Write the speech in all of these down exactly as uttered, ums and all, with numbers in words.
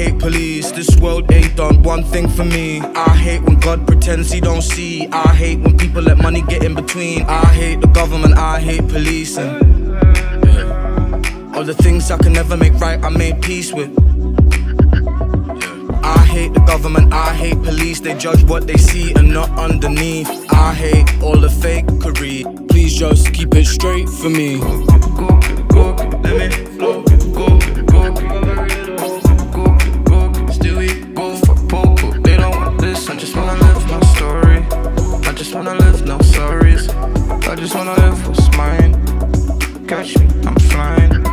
hate police. This world ain't done one thing for me. I hate when God pretends he don't see. I hate when people let money get in between. I hate the government, I hate policing. Yeah. All the things I can never make right, I made peace with. I hate the government, I hate police. They judge what they see and not underneath. I hate all the fakery. Please just keep it straight for me. Go, go, go, go, let me flow. Go, go, go, go, go, go, still we go for poco. They don't want this, I just wanna live my story. I just wanna live, no sorries. I just wanna live what's mine. Catch me, I'm flying.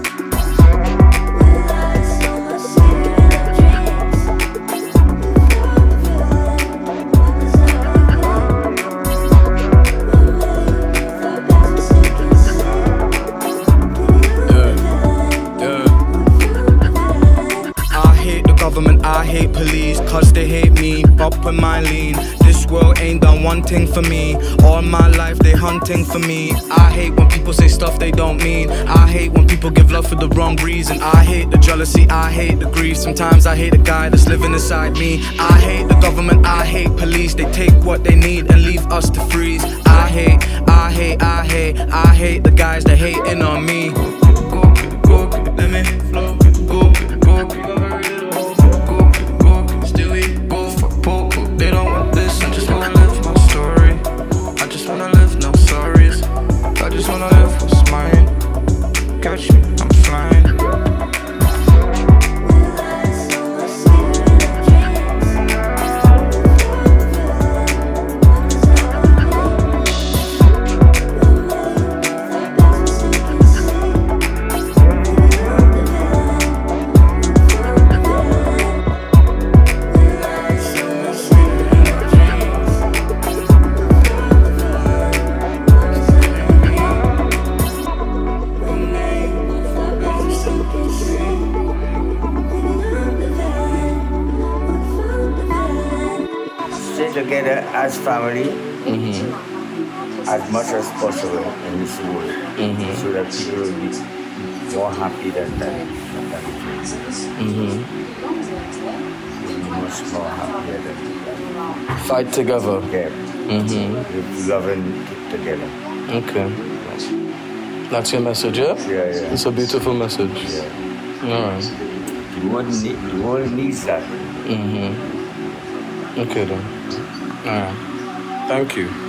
I hate police, cause they hate me, up with my lean. This world ain't done one thing for me. All my life they hunting for me. I hate when people say stuff they don't mean. I hate when people give love for the wrong reason. I hate the jealousy, I hate the grief. Sometimes I hate the guy that's living inside me. I hate the government, I hate police. They take what they need and leave us to freeze. I hate, I hate, I hate, I hate the guys that hating on me. Go, go, go, let me flow. Go, go, go. Catch me, I'm flying. Together as family, mm-hmm. as much as possible in this world, mm-hmm. so that people will be more happy than that. Mm-hmm. Much more happier than that. Fight together. Yeah. Mm-hmm. We govern together. Okay. That's your message, yeah? Yeah, yeah. It's a beautiful message. Yeah. All right. The world, need, the world needs that. Mm-hmm. Okay then. All right. Thank you.